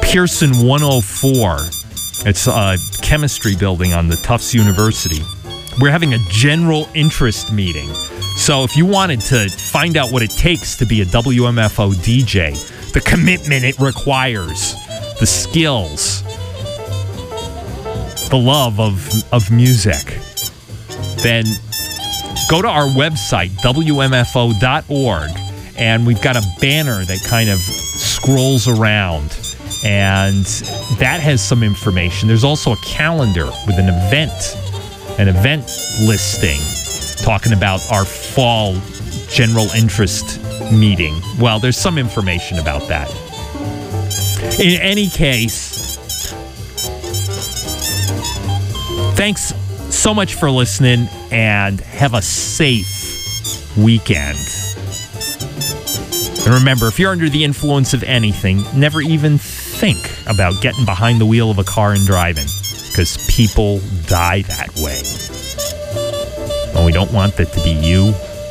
Pearson 104. It's a chemistry building on the Tufts University. We're having a general interest meeting. So if you wanted to find out what it takes to be a WMFO DJ, the commitment it requires, the skills, the love of music, then go to our website, WMFO.org, and we've got a banner that kind of scrolls around, and that has some information. There's also a calendar with an event listing talking about our fall general interest meeting. Well, there's some information about that. In any case, thanks so much for listening, and have a safe weekend. And remember, if you're under the influence of anything, never even think about getting behind the wheel of a car and driving, because people die that way. And we don't want that to be you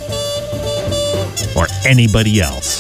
or anybody else.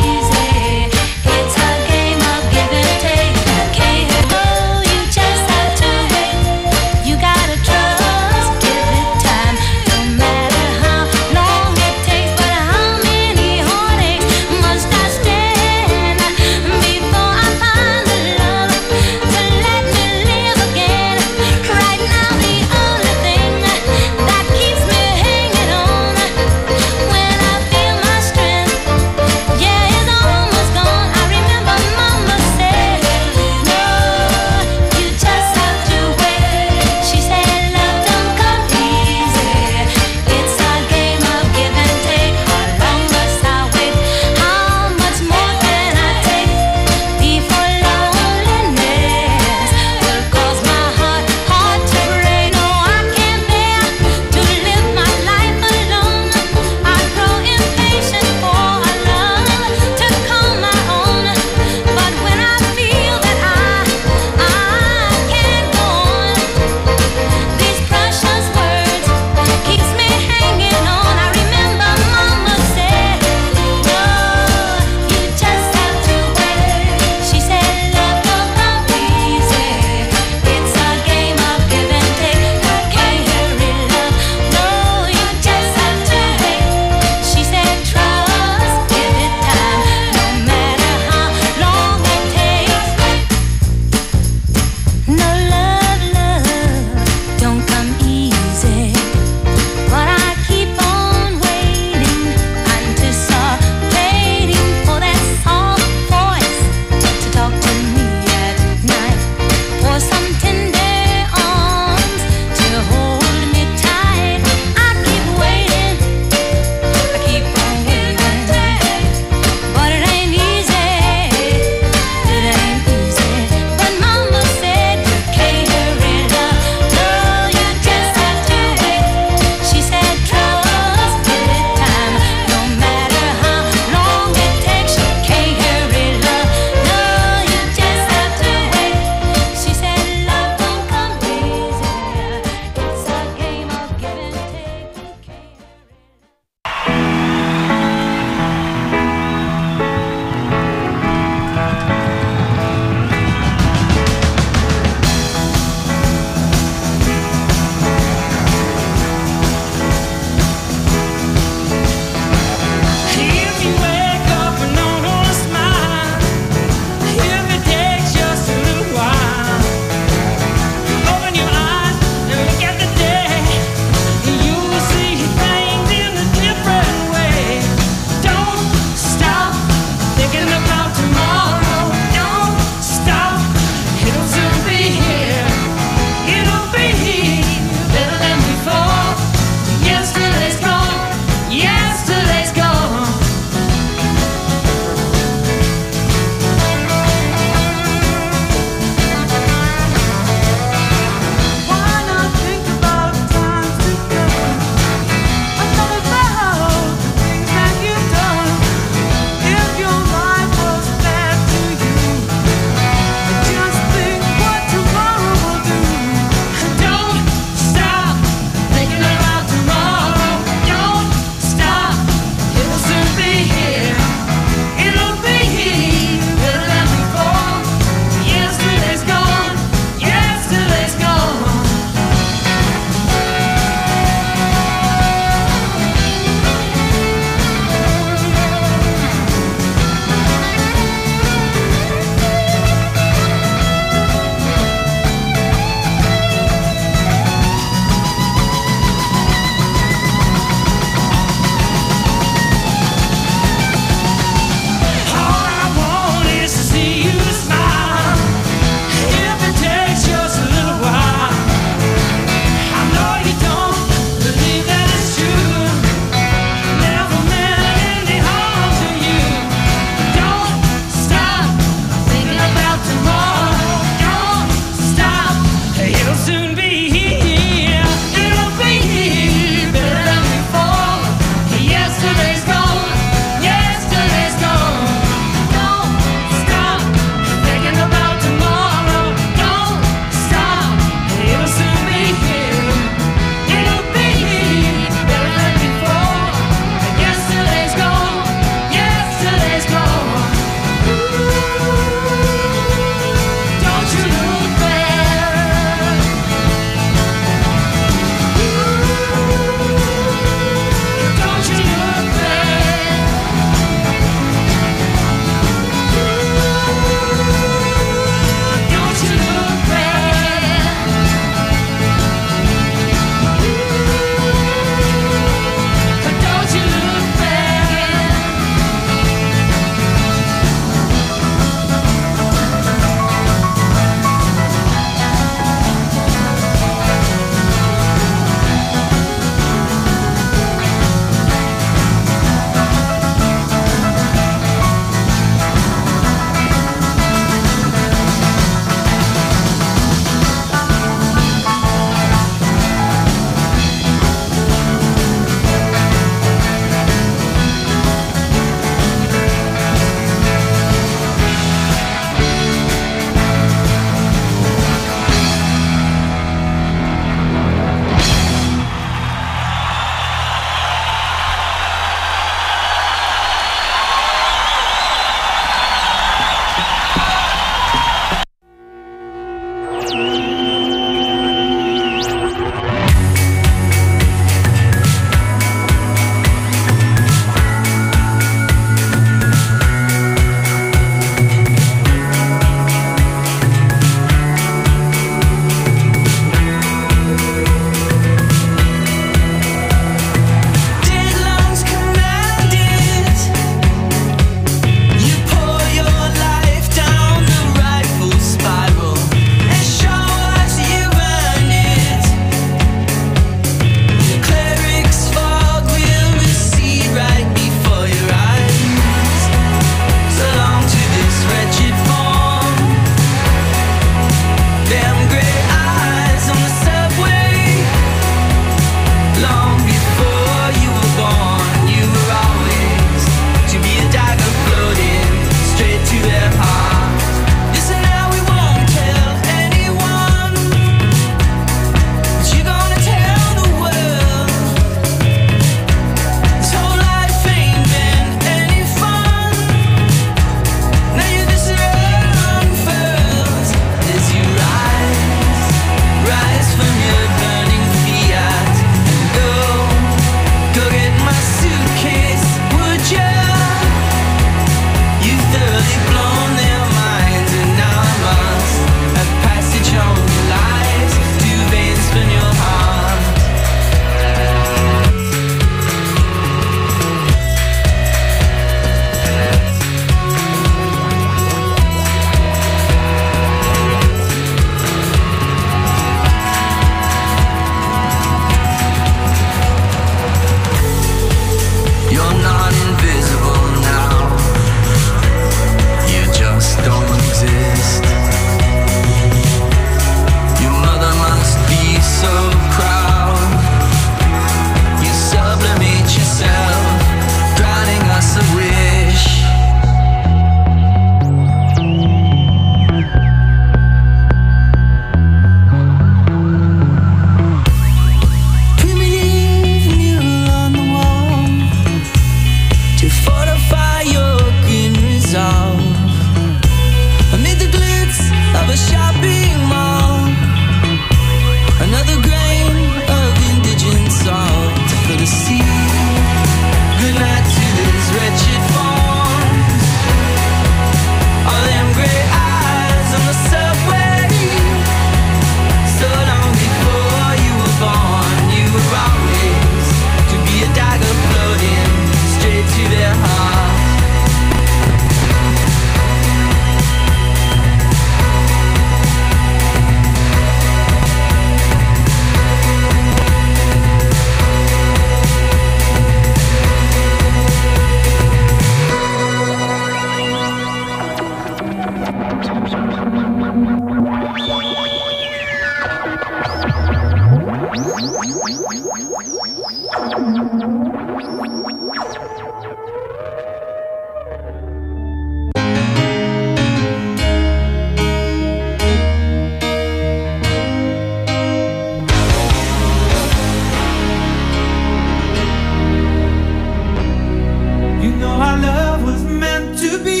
love was meant to be.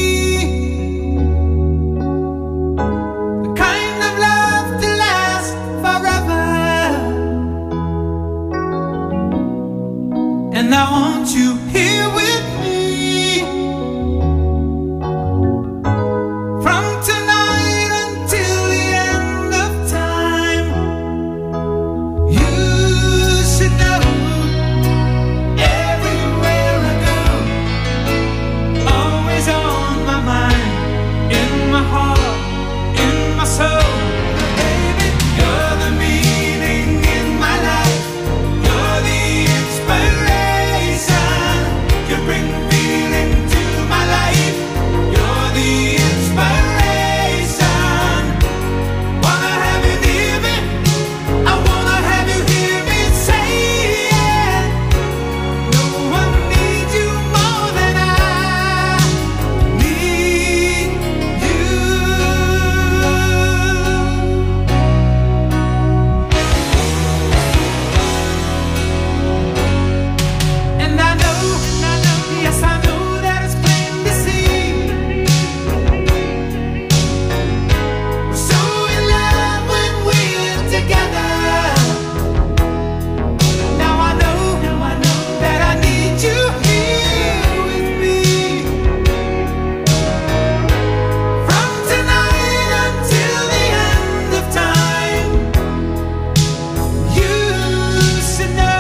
The kind of love to last forever. And I want you here with me. From tonight until the end of time. You should know, everywhere I go, always on my mind, in my heart, in my soul. Baby, you're the meaning in my life. You're the inspiration. You bring feeling to my life. You're the inspiration. Wanna have you near me. I wanna have you hear me say it. No one needs you more than I need you. And I know, yes I know that it's plain to see. We're so in love when we're together. Now I know that I need you here with me. From tonight until the end of time. You should know,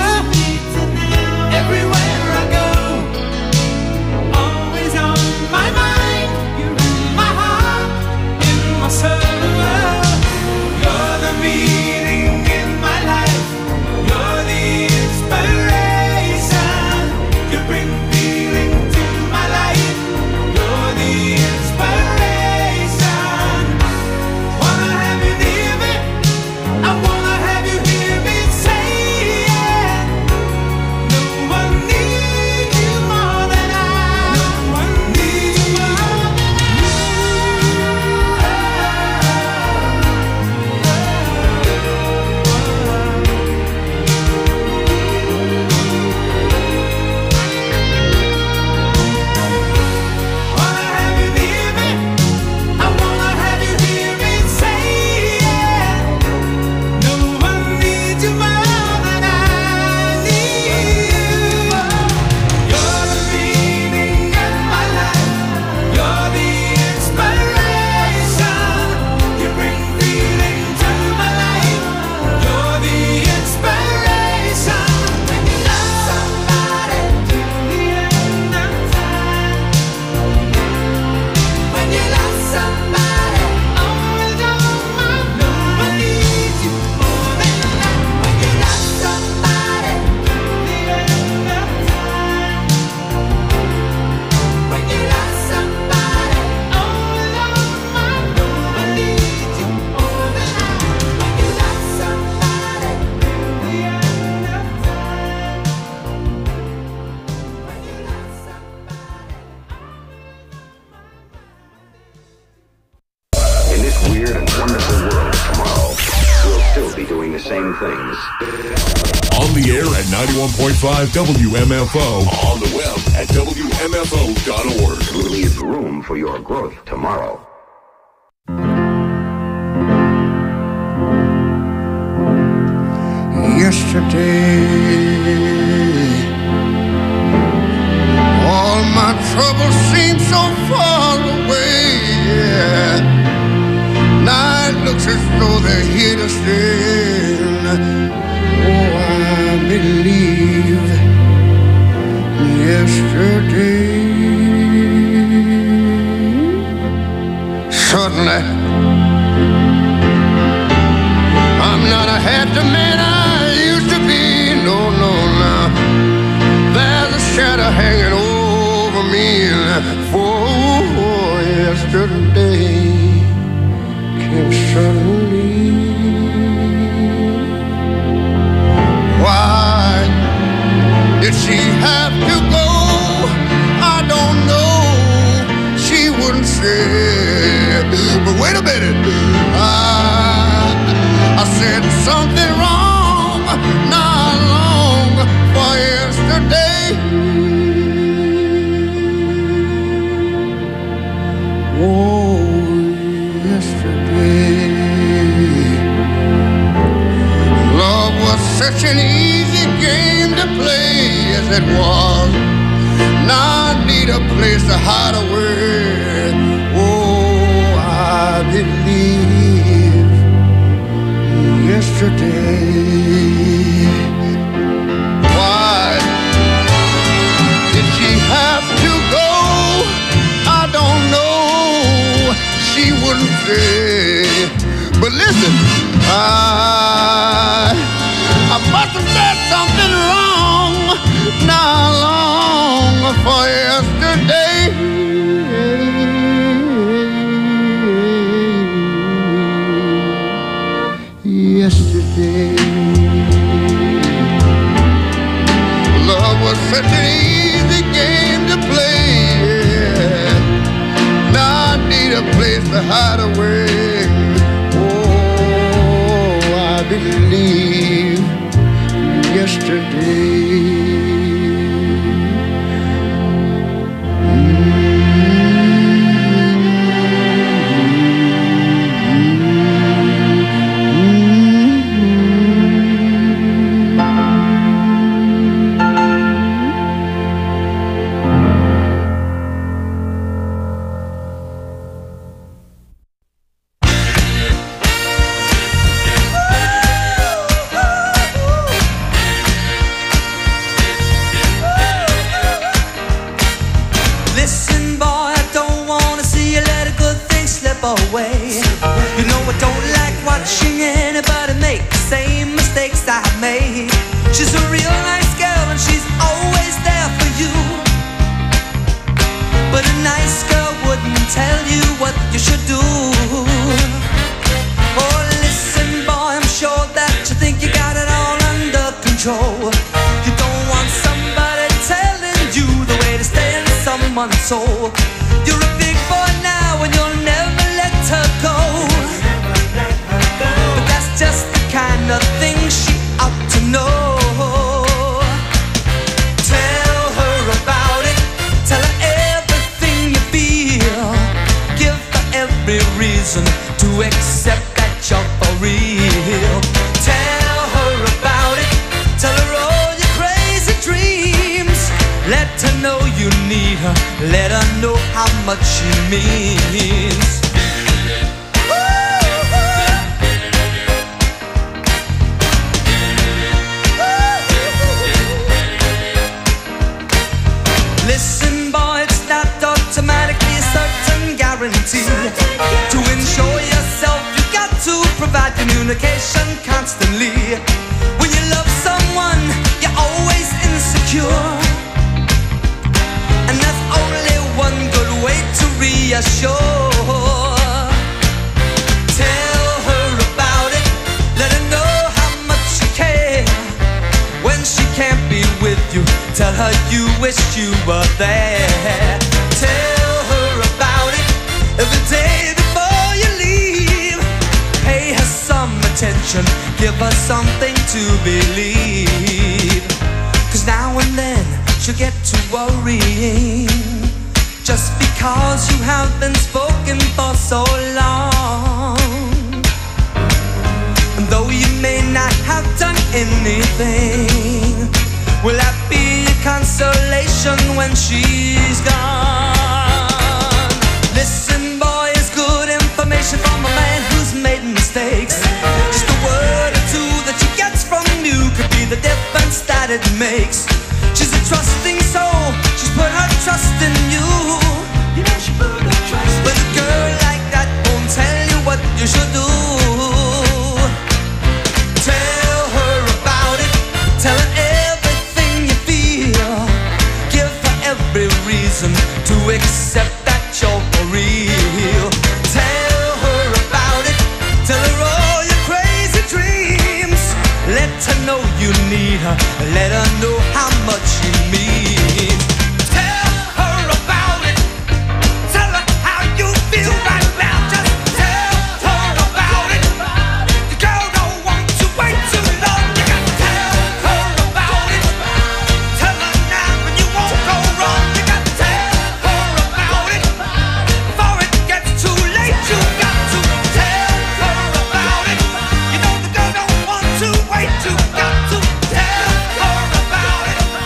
everywhere I go, always on my mind, you're in my heart, in my soul. You're the meaning in my life. You're the inspiration. You bring feeling to my life. You're the inspiration. Wanna have you near me. I wanna have you hear me say it. No one needs you more than I. No one needs you more than Wanna have you near me. I wanna have you hear me say it. No one needs you more than I need you. You're the meaning in my life. You're the inspiration. You bring feeling to my life. You're the inspiration. When you love somebody till the end of time. When you love somebody, always on my mind. No one needs you more than I. When you love somebody till the end of time. When you love somebody, always on my mind. No one needs you more than I. When you love somebody till the end of time. When you love somebody. In this weird and wonderful world tomorrow, we'll still be doing the same things. On the air at 91.5 WMFO. On the web at WMFO.org. We'll leave room for your growth tomorrow. Yesterday, all my troubles seem so far away. Yeah. Night looks as though they're here to stay. Oh, I believe yesterday. Suddenly, I'm not a happy man I used to be. No, no, no. There's a shadow hanging over me. For yesterday came suddenly. Why did she have to go? I don't know. She wouldn't say. But wait a minute. I said something wrong not long for yesterday. was. Now I need a place to hide away. Oh, I believe yesterday. Why did she have to go? I don't know. She wouldn't say. But listen, I must have said something wrong. Not long for yesterday. Yesterday, love was such an easy game to play. Yeah. Now I need a place to hide away. Oh, I believe yesterday. Away. You know I don't like watching anybody make the same mistakes I made. She's a real nice girl and she's always there for you. But a nice girl wouldn't tell you what you should do. Oh, listen, boy, I'm sure that you think you got it all under control. You don't want somebody telling you the way to stay in someone's soul. You're a big boy now and you'll never let her go. But that's just the kind of thing she ought to know. Tell her about it. Tell her everything you feel. Give her every reason to accept that you're for real. Tell her about it. Tell her all your crazy dreams. Let her know you need her. Let her know how much she means. Listen, boy, it's not automatically a certain guarantee. To ensure yourself, you got to provide communication constantly. When you love someone, you're always insecure. And there's only one good way to reassure. Tell her about it. Let her know how much you care. When she can't be with you, tell her you wish you were there. Tell her about it every day before you leave. Pay her some attention. Give her something to believe. 'Cause now and then she'll get to worrying, just because you have been spoken for so long. And though you may not have done anything, will that be a consolation when she's gone? Listen, boy, it's good information from a man who's made mistakes. Just a word or two that she gets from you could be the difference that it makes. She's a trusting soul, she's put her trust in you. You know she put her trust in you. But a girl like that won't tell you what you should do. Tell her about it, tell her everything you feel. Give her every reason to accept that you're for real. Tell her about it, tell her all your crazy dreams. Let her know you need her, let her know how much you mean. Tell her about it, tell her how you feel right now. Just tell her about it. The girl don't want to wait too long. You got to tell her about it. Tell her now and you won't go wrong. You got to tell her about it before it gets too late. You got to tell her about it. You know the girl don't want to wait. You got to tell her about it.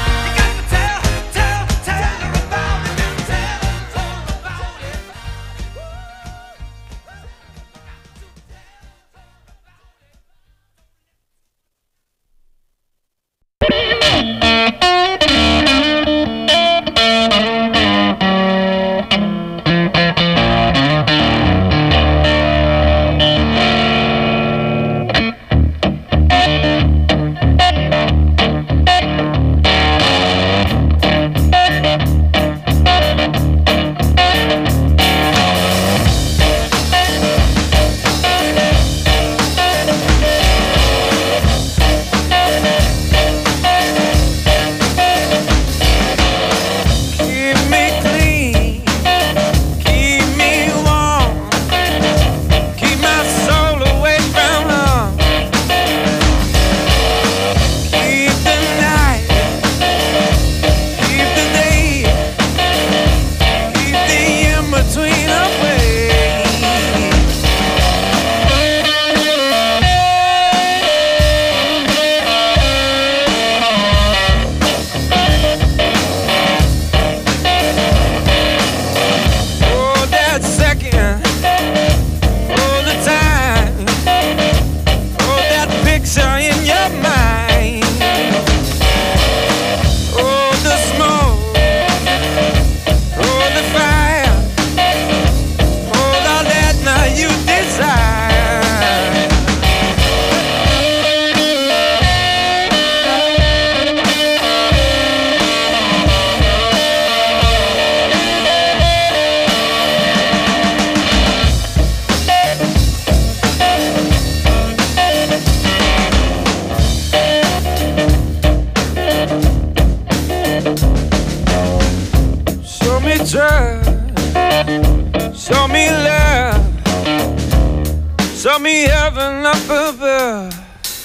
trust. Show me love. Show me heaven up above.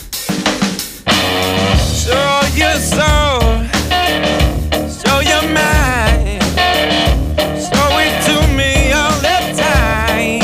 Show your soul. Show your mind. Show it to me all the time.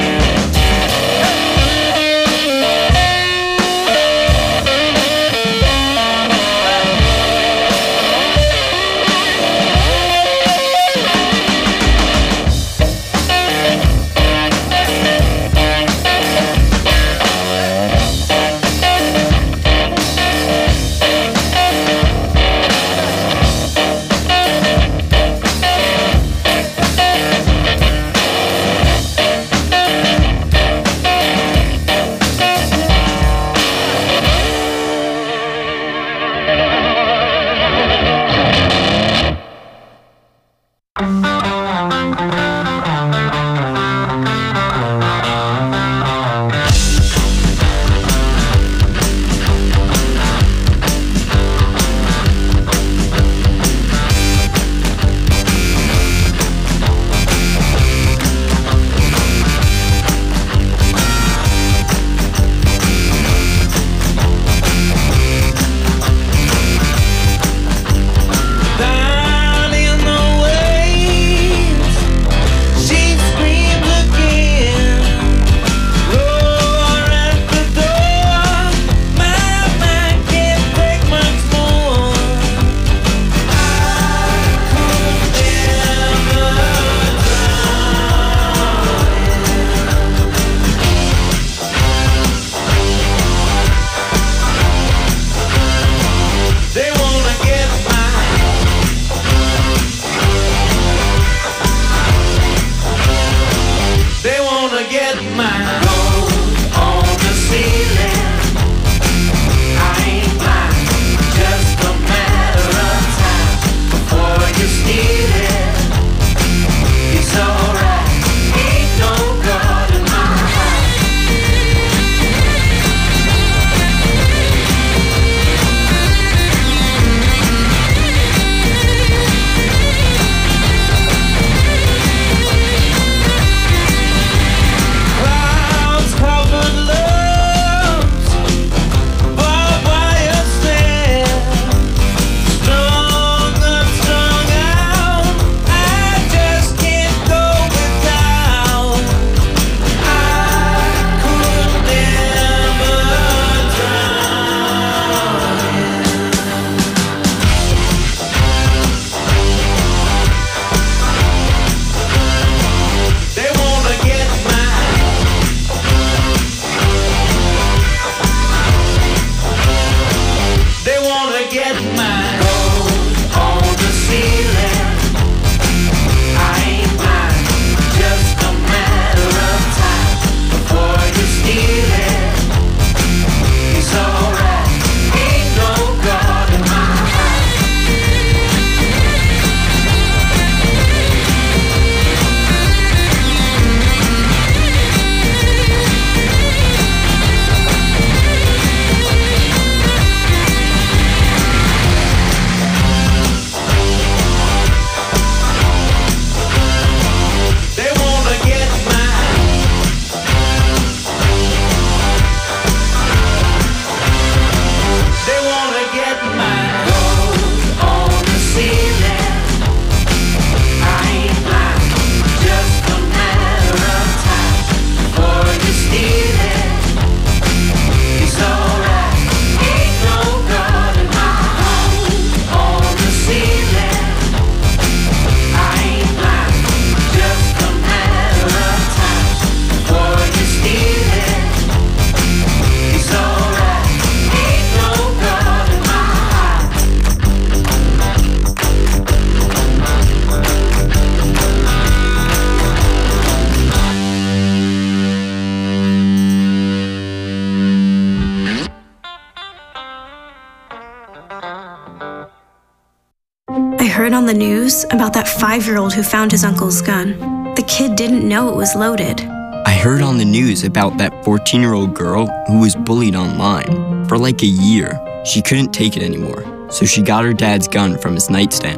heard on the news about that 5-year-old who found his uncle's gun. The kid didn't know it was loaded. I heard on the news about that 14-year-old girl who was bullied online for like a year. She couldn't take it anymore, so she got her dad's gun from his nightstand.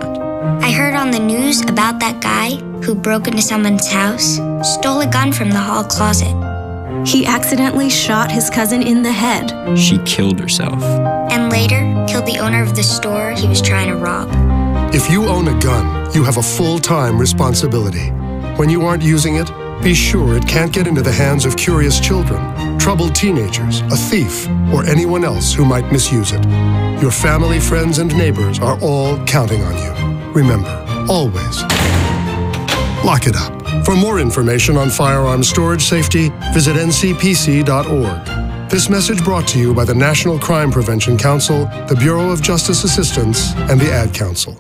I heard on the news about that guy who broke into someone's house, stole a gun from the hall closet. He accidentally shot his cousin in the head. She killed herself. And later, killed the owner of the store he was trying to rob. If you own a gun, you have a full-time responsibility. When you aren't using it, be sure it can't get into the hands of curious children, troubled teenagers, a thief, or anyone else who might misuse it. Your family, friends, and neighbors are all counting on you. Remember, always, lock it up. For more information on firearm storage safety, visit ncpc.org. This message brought to you by the National Crime Prevention Council, the Bureau of Justice Assistance, and the Ad Council.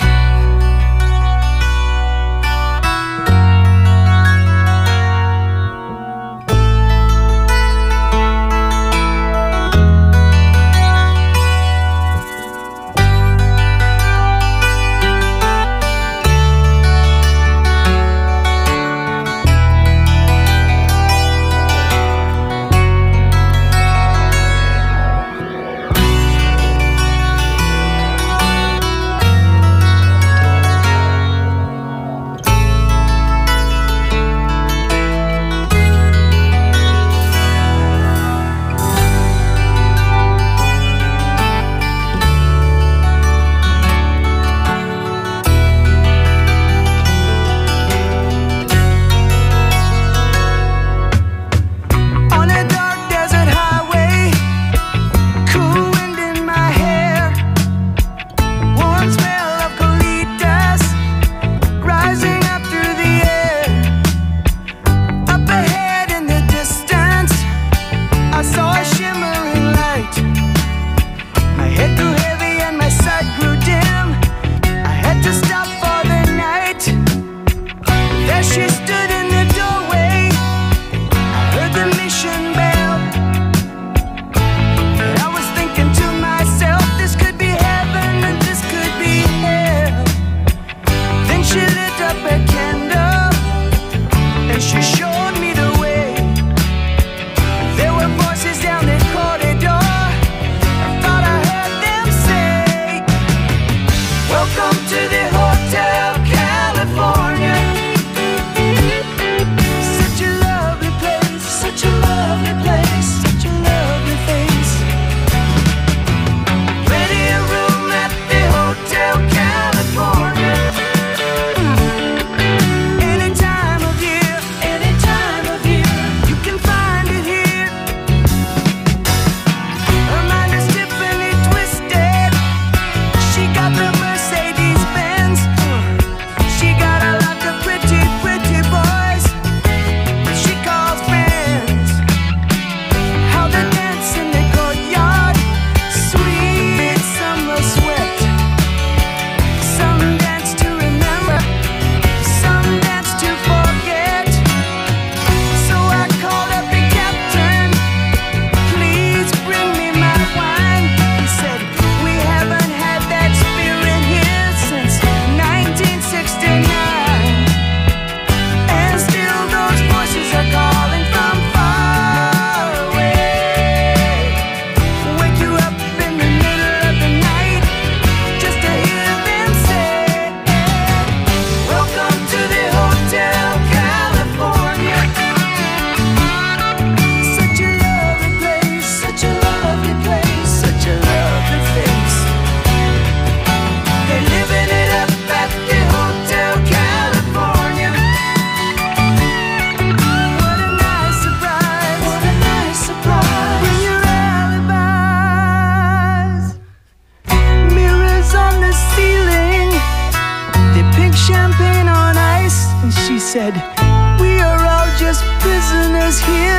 said, we are all just prisoners here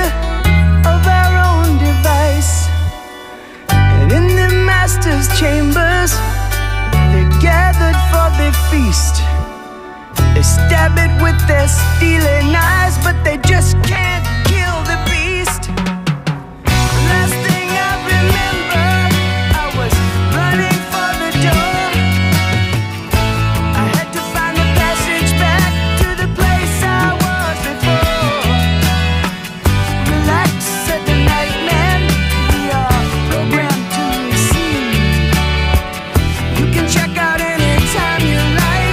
of our own device. And in the master's chambers, they're gathered for their feast. They stab it with their steely knives, but they just can't kill the beast. Last thing I remember, I was running for the door. I had to find the passage back to the place I was before. Relax, said the night man, we are programmed to receive. You can check out anytime you like.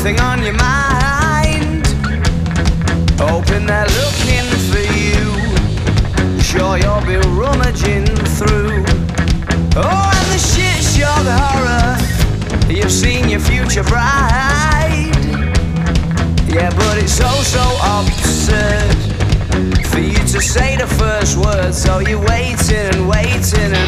anything on your mind. Hoping they're looking for you. Sure you'll be rummaging through. Oh, and the shit shock horror. You've seen your future bride. Yeah, but it's so absurd for you to say the first word. So you're waiting and waiting, and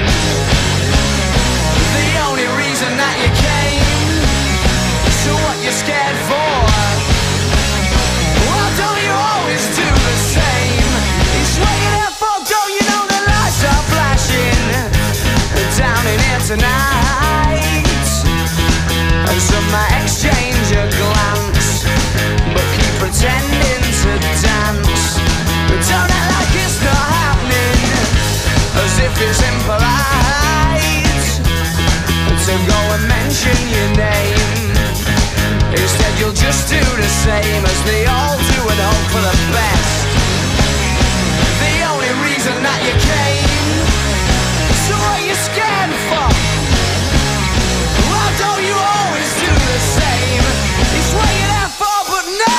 the only reason that you came, so what you're scared for? Well, don't you always do the same? It's what you're there for, don't you know the lights are flashing down in here tonight? And some might exchange a glance, but keep pretending to dance. But don't act like it's not happening, as if it's impolite to go and mention your name. Instead you'll just do the same as they all do and hope for the best. The only reason that you came, so what you scared for? Why don't you always do the same? It's what you're there for, but no!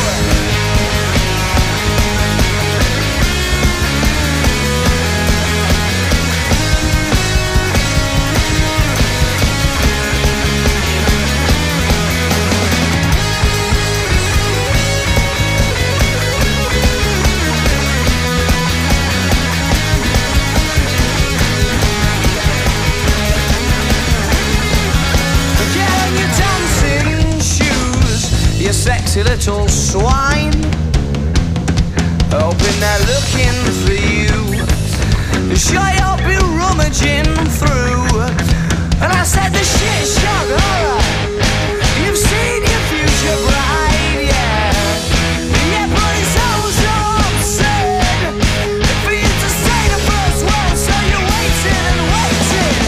You sexy little swine, hoping they're looking for you. Sure you'll be rummaging through. And I said the shit shock horror. You've seen your future bride, yeah. Yeah, but it's so absurd for you to say the first word. So you're waiting and waiting.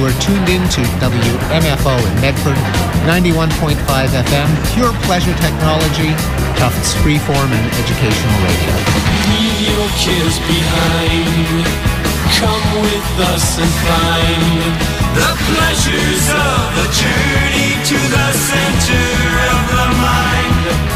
You're tuned in to WMFO in Medford, 91.5 FM, pure pleasure technology, Tufts freeform and educational radio. Leave your kids behind. Come with us and find the pleasures of the journey to the center of the mind.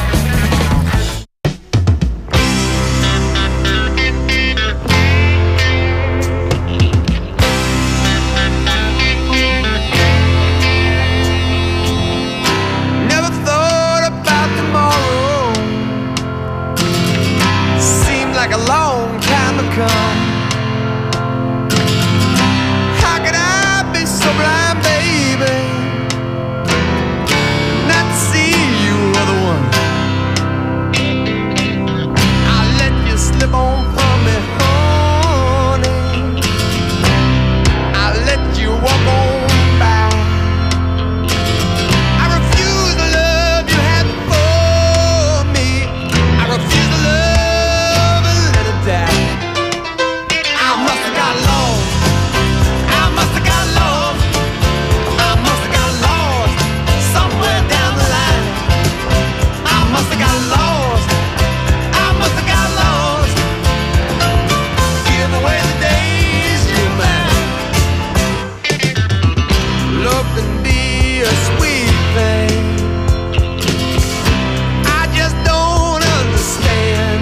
A long time to come. How could I be so blind, baby, not to see you are the one? I let you slip on from me, honey. I let you walk on by. I refuse the love you had before me. I refuse the love. I must have got lost. I must have got lost. I must have got lost somewhere down the line. I must have got lost. I must have got lost. Give away the days you're mine. Love can be a sweet thing. I just don't understand.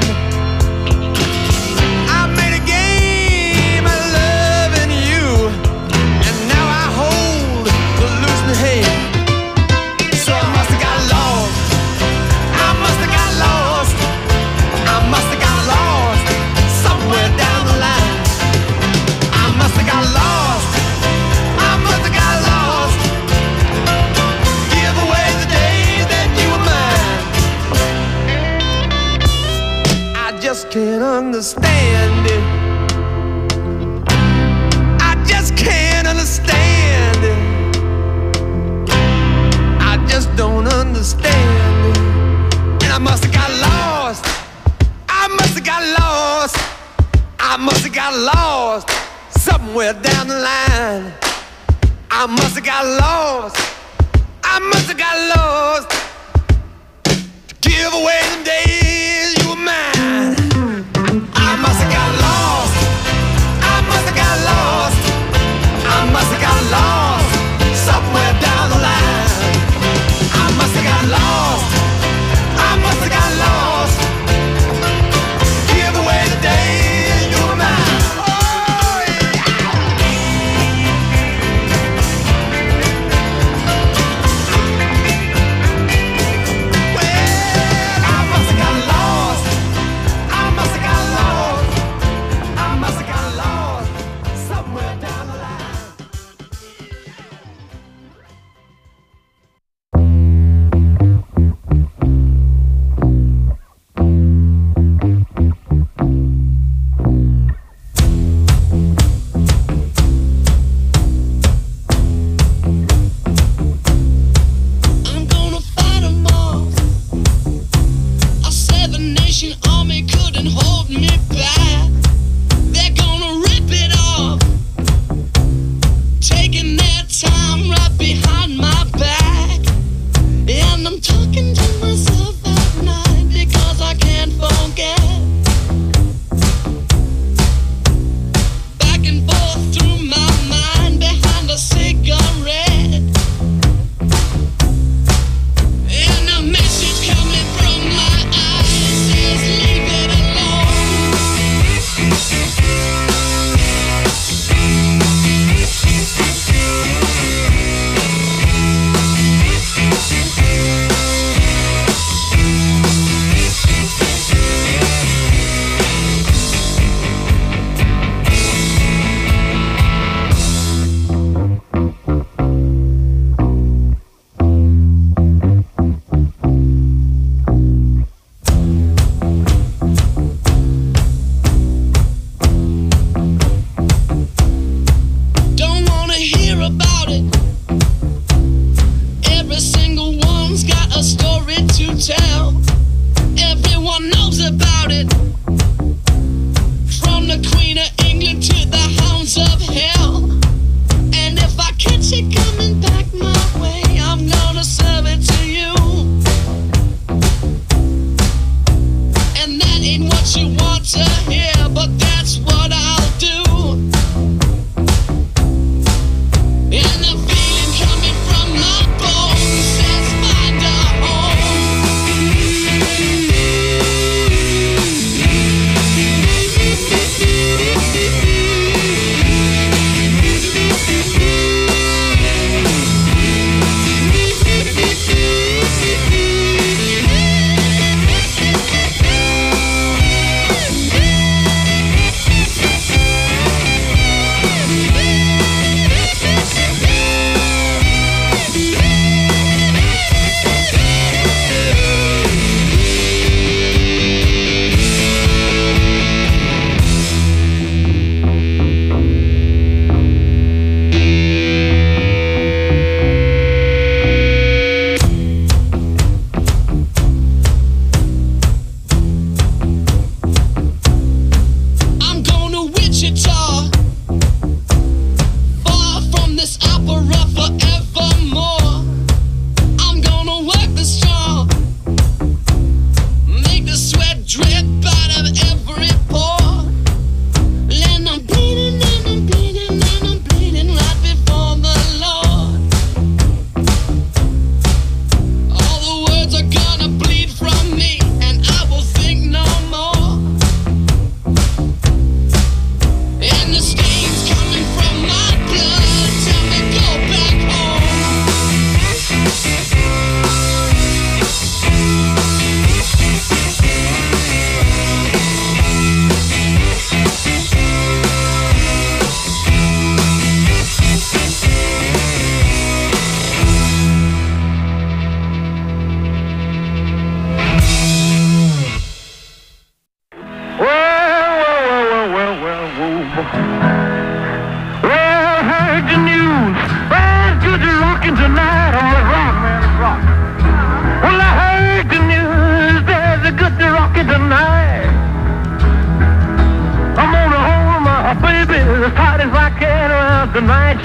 Can't understand it. I just can't understand it. I just don't understand it. And I must have got lost. I must have got lost. I must have got lost somewhere down the line. I must have got lost. I must have got lost to give away the days you were mine. I must have got lost. I must have got lost. I must have got lost somewhere down the line. I must have got lost. I must have got lost. Give away the days you were mine. Oh yeah. Well, I must have got lost. I must have got lost. I must have got lost somewhere down the line. I'm gonna fight 'em all. A seven-nation army couldn't hold me back. They're gonna rip it off, taking their time right behind my back. And I'm talking to myself at night because I can't forget. Back and forth through my mind behind a cigarette. And a message coming from my eyes says leave it alone.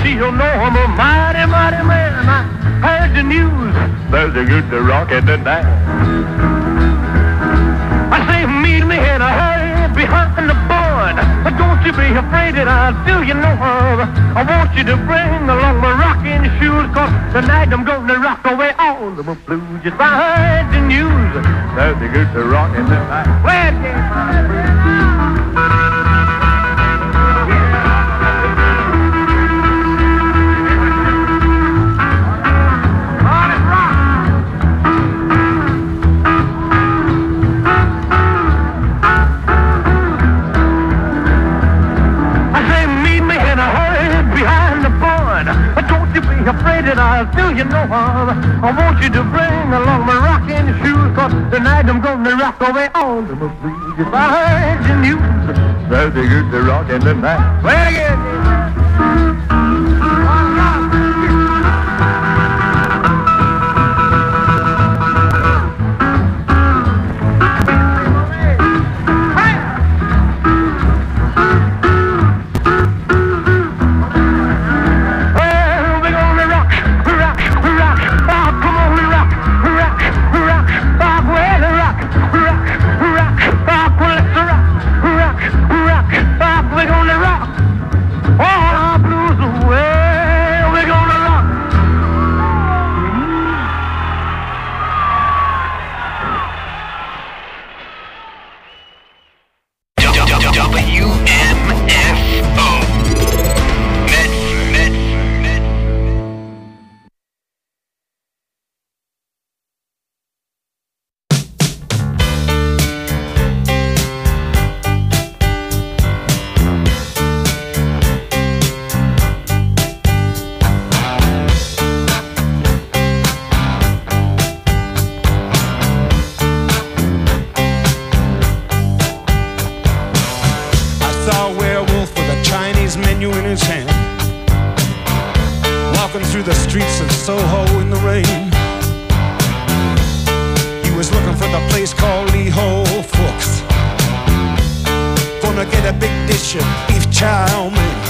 still know I'm a mighty, mighty man. I heard the news, there's a good rockin' tonight. I say meet me in a hurry behind the barn. Don't you be afraid that I'll do you no harm. I want you to bring along my rocking shoes, cause tonight I'm gonna rock away all the blues. Just I heard the news, there's a good rockin' tonight. Well, afraid that I'll do you no harm. I want you to bring along my rocking shoes, cause tonight I'm gonna rock away all the blues. If I heard the news, there's a good rockin' tonight. Well, again. Get a big dish of beef chow mein.